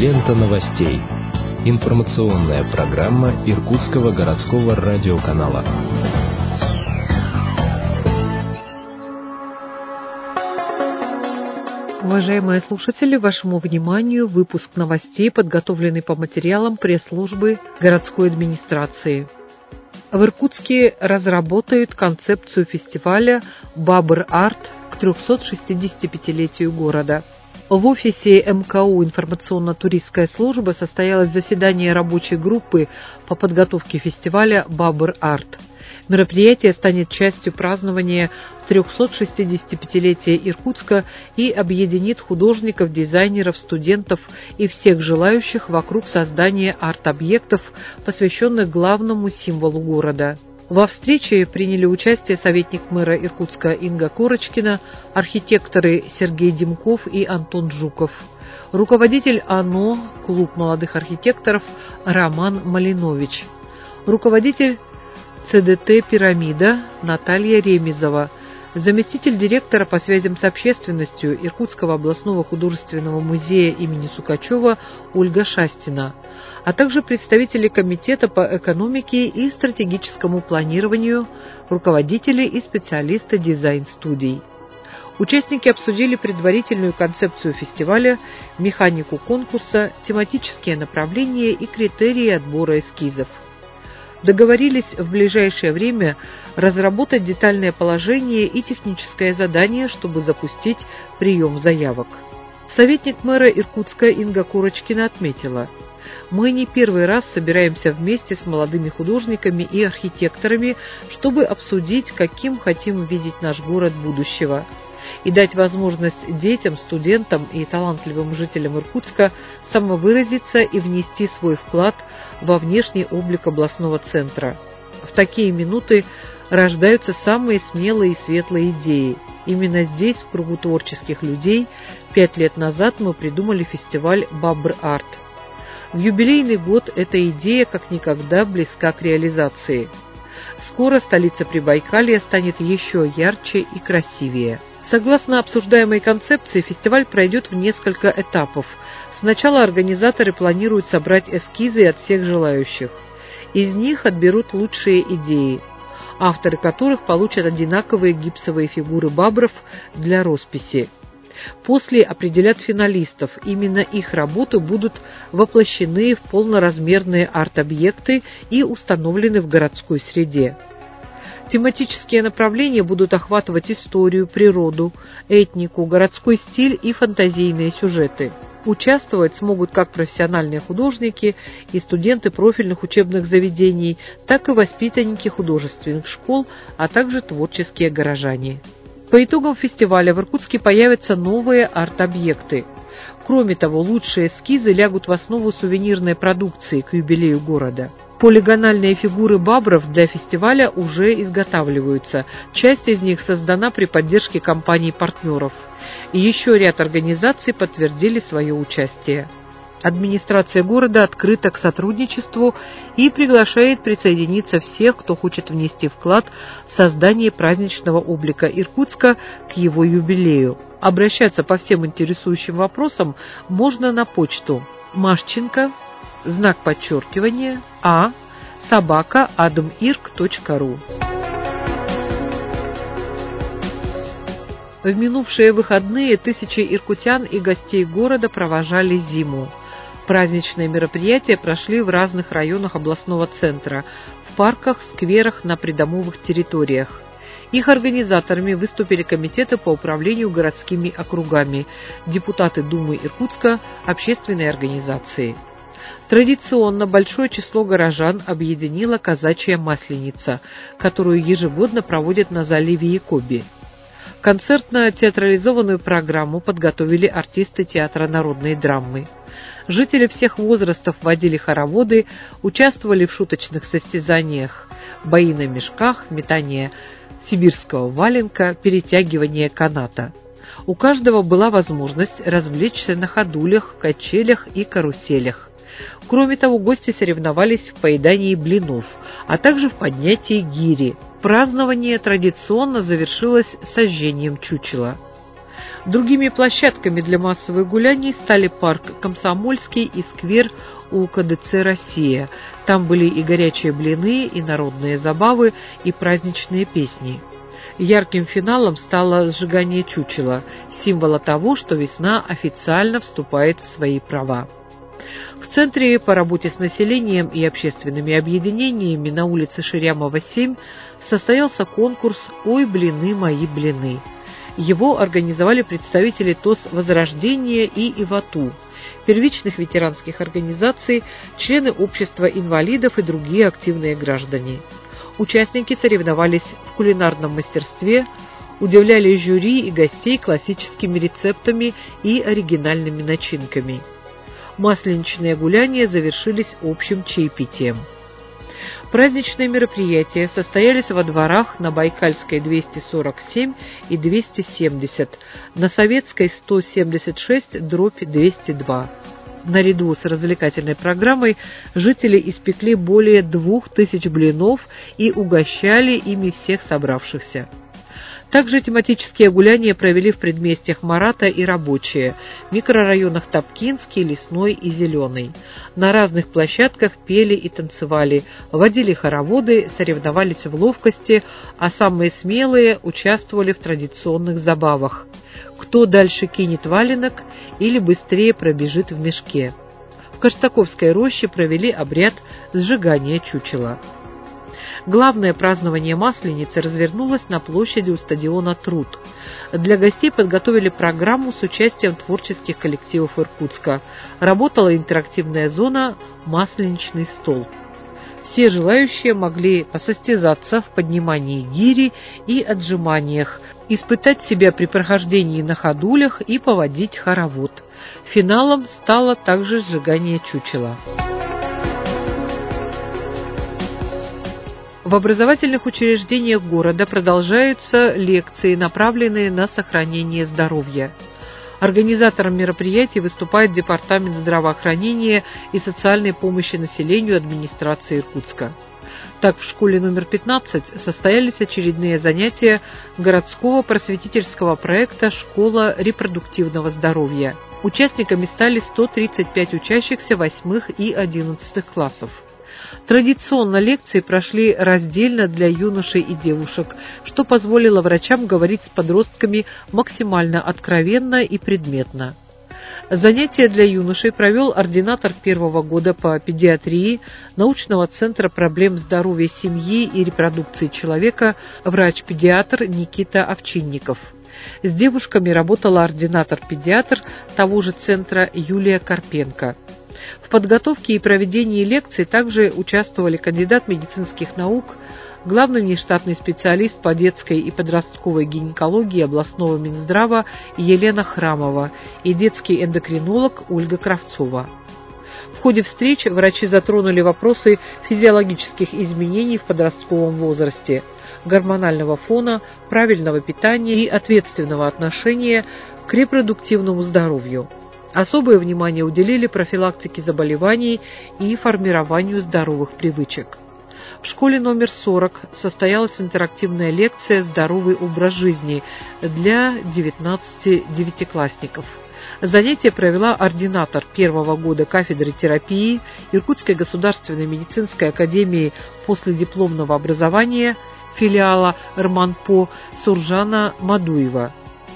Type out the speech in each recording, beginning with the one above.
Лента новостей. Информационная программа Иркутского городского радиоканала. Уважаемые слушатели, вашему вниманию выпуск новостей, подготовленный по материалам пресс-службы городской администрации. В Иркутске разработают концепцию фестиваля «Бабр-Арт» к 365-летию города. В офисе МКУ «Информационно-туристская служба» состоялось заседание рабочей группы по подготовке фестиваля «Бабр-Арт». Мероприятие станет частью празднования 365-летия Иркутска и объединит художников, дизайнеров, студентов и всех желающих вокруг создания арт-объектов, посвященных главному символу города. Во встрече приняли участие советник мэра Иркутска Инга Корочкина, архитекторы Сергей Демков и Антон Жуков, руководитель ОНО «Клуб молодых архитекторов» Роман Малинович, руководитель ЦДТ «Пирамида» Наталья Ремезова, заместитель директора по связям с общественностью Иркутского областного художественного музея имени Сукачева Ольга Шастина, а также представители Комитета по экономике и стратегическому планированию, руководители и специалисты дизайн-студий. Участники обсудили предварительную концепцию фестиваля, механику конкурса, тематические направления и критерии отбора эскизов. Договорились в ближайшее время разработать детальное положение и техническое задание, чтобы запустить прием заявок. Советник мэра Иркутска Инга Корочкина отметила: «Мы не первый раз собираемся вместе с молодыми художниками и архитекторами, чтобы обсудить, каким хотим видеть наш город будущего, и дать возможность детям, студентам и талантливым жителям Иркутска самовыразиться и внести свой вклад во внешний облик областного центра. В такие минуты рождаются самые смелые и светлые идеи. Именно здесь, в кругу творческих людей, 5 лет назад мы придумали фестиваль «Бабр-Арт». В юбилейный год эта идея как никогда близка к реализации. Скоро столица Прибайкалья станет еще ярче и красивее». Согласно обсуждаемой концепции, фестиваль пройдет в несколько этапов. Сначала организаторы планируют собрать эскизы от всех желающих. Из них отберут лучшие идеи, авторы которых получат одинаковые гипсовые фигуры бабров для росписи. После определят финалистов. Именно их работы будут воплощены в полноразмерные арт-объекты и установлены в городской среде. Тематические направления будут охватывать историю, природу, этнику, городской стиль и фантазийные сюжеты. Участвовать смогут как профессиональные художники и студенты профильных учебных заведений, так и воспитанники художественных школ, а также творческие горожане. По итогам фестиваля в Иркутске появятся новые арт-объекты. Кроме того, лучшие эскизы лягут в основу сувенирной продукции к юбилею города. Полигональные фигуры бабров для фестиваля уже изготавливаются. Часть из них создана при поддержке компаний-партнеров. И еще ряд организаций подтвердили свое участие. Администрация города открыта к сотрудничеству и приглашает присоединиться всех, кто хочет внести вклад в создание праздничного облика Иркутска к его юбилею. Обращаться по всем интересующим вопросам можно на почту Машченко, @admirk.ru. В минувшие выходные тысячи иркутян и гостей города провожали зиму. Праздничные мероприятия прошли в разных районах областного центра, в парках, скверах, на придомовых территориях. Их организаторами выступили комитеты по управлению городскими округами, депутаты Думы Иркутска, общественные организации. Традиционно большое число горожан объединила казачья масленица, которую ежегодно проводят на заливе Якоби. Концертно-театрализованную программу подготовили артисты театра народной драмы. Жители всех возрастов водили хороводы, участвовали в шуточных состязаниях: бои на мешках, метание сибирского валенка, перетягивание каната. У каждого была возможность развлечься на ходулях, качелях и каруселях. Кроме того, гости соревновались в поедании блинов, а также в поднятии гири. Празднование традиционно завершилось сожжением чучела. Другими площадками для массовых гуляний стали парк Комсомольский и сквер у КДЦ «Россия». Там были и горячие блины, и народные забавы, и праздничные песни. Ярким финалом стало сжигание чучела, символа того, что весна официально вступает в свои права. В Центре по работе с населением и общественными объединениями на улице Ширямова, 7 состоялся конкурс «Ой, блины, мои блины». Его организовали представители ТОС «Возрождение» и ИВАТУ, первичных ветеранских организаций, члены общества инвалидов и другие активные граждане. Участники соревновались в кулинарном мастерстве, удивляли жюри и гостей классическими рецептами и оригинальными начинками. Масленичные гуляния завершились общим чаепитием. Праздничные мероприятия состоялись во дворах на Байкальской 247 и 270, на Советской 176/202. Наряду с развлекательной программой жители испекли более 2000 блинов и угощали ими всех собравшихся. Также тематические гуляния провели в предместьях Марата и Рабочие, микрорайонах Топкинский, Лесной и Зеленый. На разных площадках пели и танцевали, водили хороводы, соревновались в ловкости, а самые смелые участвовали в традиционных забавах. Кто дальше кинет валенок или быстрее пробежит в мешке. В Каштаковской роще провели обряд сжигания чучела. Главное празднование Масленицы развернулось на площади у стадиона «Труд». Для гостей подготовили программу с участием творческих коллективов Иркутска. Работала интерактивная зона «Масленичный стол». Все желающие могли посостязаться в поднимании гири и отжиманиях, испытать себя при прохождении на ходулях и поводить хоровод. Финалом стало также сжигание чучела. В образовательных учреждениях города продолжаются лекции, направленные на сохранение здоровья. Организатором мероприятий выступает Департамент здравоохранения и социальной помощи населению администрации Иркутска. Так, в школе номер 15 состоялись очередные занятия городского просветительского проекта «Школа репродуктивного здоровья». Участниками стали 135 учащихся 8 и 11 классов. Традиционно лекции прошли раздельно для юношей и девушек, что позволило врачам говорить с подростками максимально откровенно и предметно. Занятия для юношей провел ординатор первого года по педиатрии научного центра проблем здоровья семьи и репродукции человека врач-педиатр Никита Овчинников. С девушками работала ординатор-педиатр того же центра Юлия Карпенко. В подготовке и проведении лекций также участвовали кандидат медицинских наук, главный внештатный специалист по детской и подростковой гинекологии областного Минздрава Елена Храмова и детский эндокринолог Ольга Кравцова. В ходе встреч врачи затронули вопросы физиологических изменений в подростковом возрасте, гормонального фона, правильного питания и ответственного отношения к репродуктивному здоровью. Особое внимание уделили профилактике заболеваний и формированию здоровых привычек. В школе номер 40 состоялась интерактивная лекция «Здоровый образ жизни» для 19 девятиклассников. Занятие провела ординатор первого года кафедры терапии Иркутской государственной медицинской академии последипломного образования филиала РМАНПО Суржана Мадуева.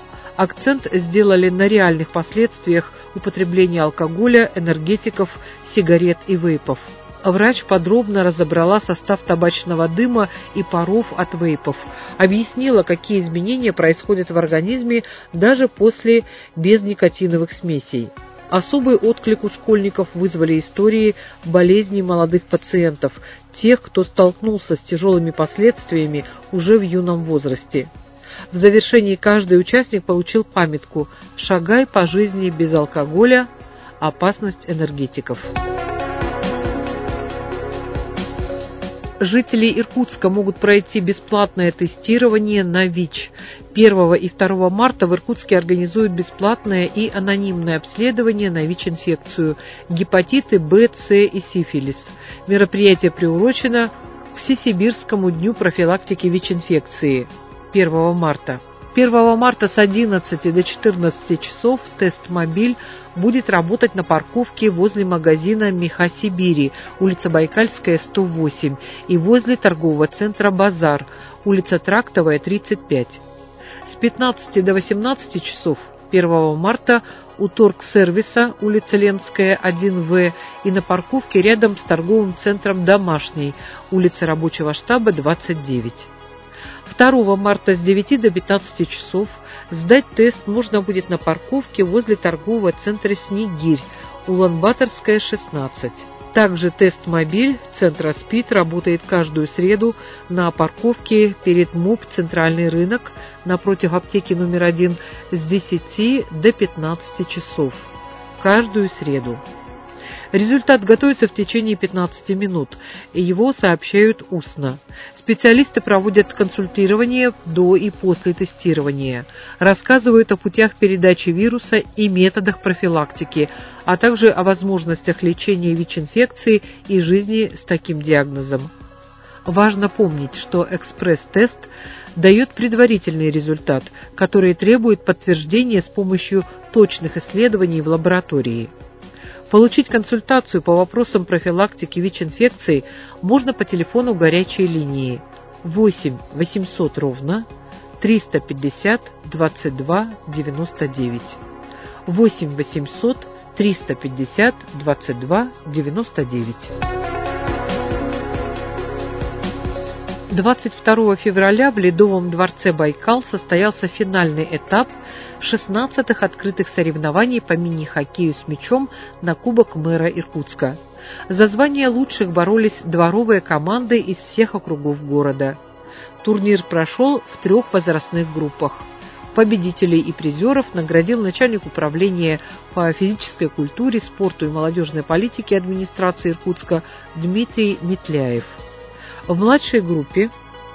Акцент сделали на реальных последствиях употребления алкоголя, энергетиков, сигарет и вейпов. Врач подробно разобрала состав табачного дыма и паров от вейпов, объяснила, какие изменения происходят в организме даже после безникотиновых смесей. Особый отклик у школьников вызвали истории болезней молодых пациентов, тех, кто столкнулся с тяжелыми последствиями уже в юном возрасте. В завершении каждый участник получил памятку «Шагай по жизни без алкоголя. Опасность энергетиков». Жители Иркутска могут пройти бесплатное тестирование на ВИЧ. 1 и 2 марта в Иркутске организуют бесплатное и анонимное обследование на ВИЧ-инфекцию, гепатиты Б, С и сифилис. Мероприятие приурочено к Всесибирскому дню профилактики ВИЧ-инфекции 1 марта. 1 марта с 11 до 14 часов тест-мобиль будет работать на парковке возле магазина «Меха Сибири», улица Байкальская, 108, и возле торгового центра «Базар», улица Трактовая, 35. С 15 до 18 часов 1 марта у торгсервиса, улица Ленская, 1В, и на парковке рядом с торговым центром «Домашний», улица Рабочего штаба, 29. 2 марта с 9 до 15 часов сдать тест можно будет на парковке возле торгового центра «Снегирь», Улан-Баторская, 16. Также тест-мобиль центра СПИД работает каждую среду на парковке перед МУП «Центральный рынок» напротив аптеки номер 1 с 10 до 15 часов. Каждую среду. Результат готовится в течение 15 минут, и его сообщают устно. Специалисты проводят консультирование до и после тестирования, рассказывают о путях передачи вируса и методах профилактики, а также о возможностях лечения ВИЧ-инфекции и жизни с таким диагнозом. Важно помнить, что экспресс-тест дает предварительный результат, который требует подтверждения с помощью точных исследований в лаборатории. Получить консультацию по вопросам профилактики ВИЧ-инфекции можно по телефону горячей линии 8 800 ровно 350 22 99. 8 800 350 22 99. 22 февраля в Ледовом дворце Байкал состоялся финальный этап 16-х открытых соревнований по мини-хоккею с мячом на Кубок мэра Иркутска. За звание лучших боролись дворовые команды из всех округов города. Турнир прошел в 3 возрастных группах. Победителей и призеров наградил начальник управления по физической культуре, спорту и молодежной политике администрации Иркутска Дмитрий Метляев. В младшей группе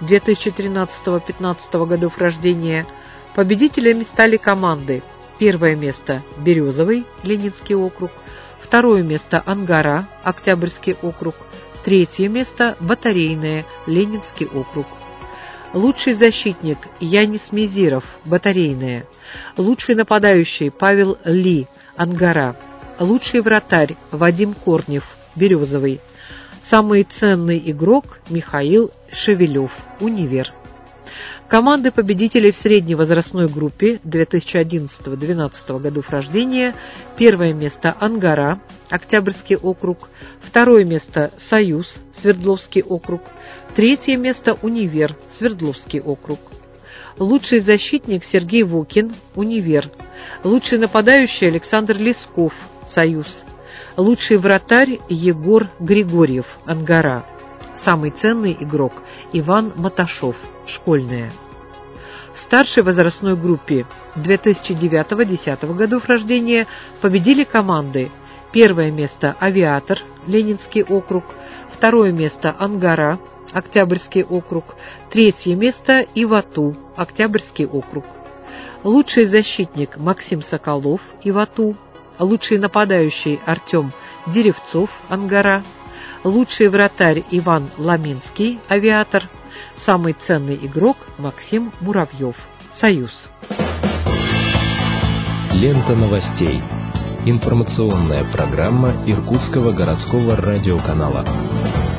2013-15 годов рождения победителями стали команды: первое место – Березовый, Ленинский округ, второе место – Ангара, Октябрьский округ, третье место – Батарейное, Ленинский округ. Лучший защитник – Янис Мизиров, Батарейное. Лучший нападающий – Павел Ли, Ангара. Лучший вратарь – Вадим Корнев, Березовый. Самый ценный игрок – Михаил Шевелев, Универ. Команды победителей в средней возрастной группе 2011-2012 годов рождения: первое место – Ангара, Октябрьский округ, второе место – Союз, Свердловский округ, третье место – Универ, Свердловский округ. Лучший защитник – Сергей Вокин, Универ. Лучший нападающий – Александр Лесков, Союз. Лучший вратарь – Егор Григорьев, Ангара. Самый ценный игрок – Иван Маташов, Школьная. В старшей возрастной группе 2009-2010 годов рождения победили команды: первое место – Авиатор, Ленинский округ, второе место – Ангара, Октябрьский округ, третье место – Ивату, Октябрьский округ. Лучший защитник – Максим Соколов, Ивату. Лучший нападающий – Артем Деревцов, Ангара. Лучший вратарь – Иван Ламинский, Авиатор. Самый ценный игрок – Максим Муравьев, Союз. Лента новостей. Информационная программа Иркутского городского радиоканала.